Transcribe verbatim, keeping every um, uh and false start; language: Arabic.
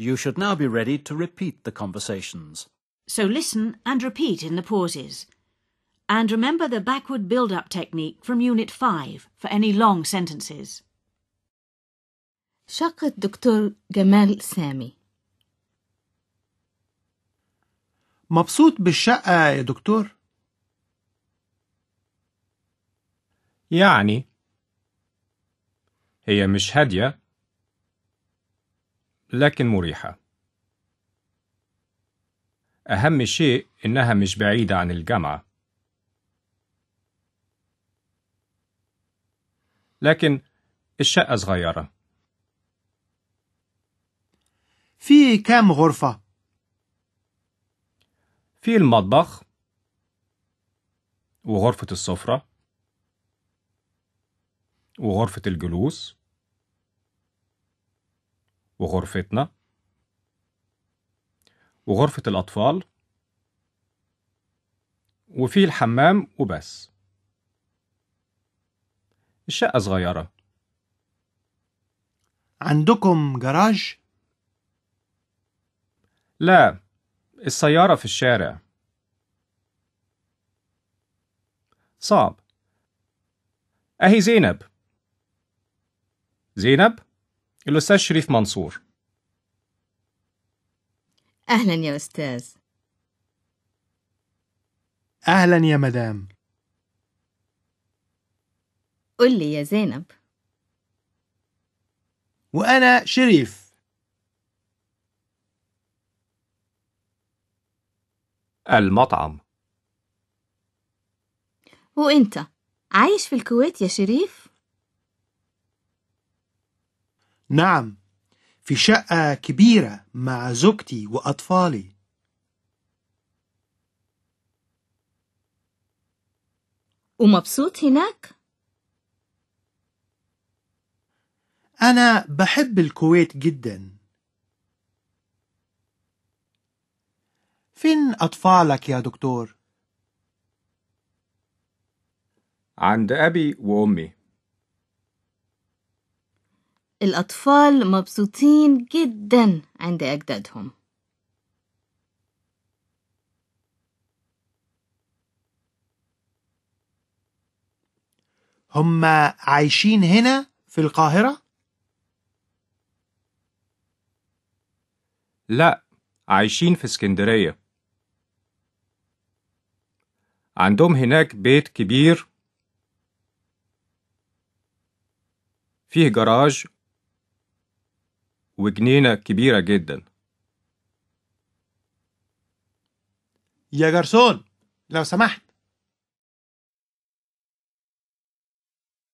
You should now be ready to repeat the conversations. So listen and repeat in the pauses. And remember the backward build-up technique from Unit five for any long sentences. شقة دكتور جمال سامي. مبسوط بالشقة يا دكتور؟ يعني هي مش هادية لكن مريحة. أهم شيء إنها مش بعيدة عن الجامعة. لكن الشقة صغيرة. في كام غرفة؟ في المطبخ وغرفة السفرة وغرفة الجلوس وغرفتنا وغرفة الأطفال وفي الحمام وبس. الشقة صغيرة. عندكم جراج؟ لا، السيارة في الشارع. صعب. أهي زينب. زينب الأستاذ شريف منصور. أهلا يا أستاذ. أهلا يا مدام. قل لي يا زينب. وأنا شريف. المطعم. وإنت عايش في الكويت يا شريف؟ نعم، في شقة كبيرة مع زوجتي وأطفالي. ومبسوط هناك؟ أنا بحب الكويت جدا. فين أطفالك يا دكتور؟ عند أبي وأمي. الأطفال مبسوطين جدا عند أجدادهم. هم عايشين هنا في القاهرة؟ لا، عايشين في اسكندرية. عندهم هناك بيت كبير فيه جراج وجنينة كبيرة جدا. يا جرسون لو سمحت،